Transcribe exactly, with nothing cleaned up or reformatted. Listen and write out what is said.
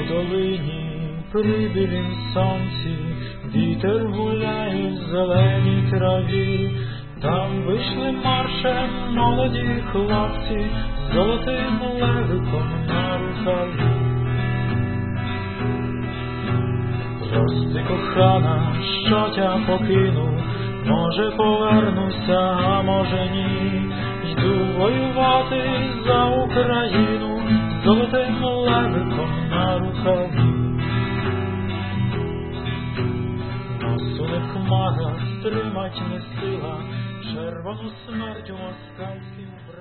У долині при білім сонці вітер гуляє в зеленій траві, там вийшли маршем молоді хлопці з золотим левиком на рукаві. Прости, кохана, що тя покину, може повернуся, а може ні. Йду воювати за Україну з золотим левиком на рукаві. Носу не хмара, стримать не сила, червону смерть у москальськім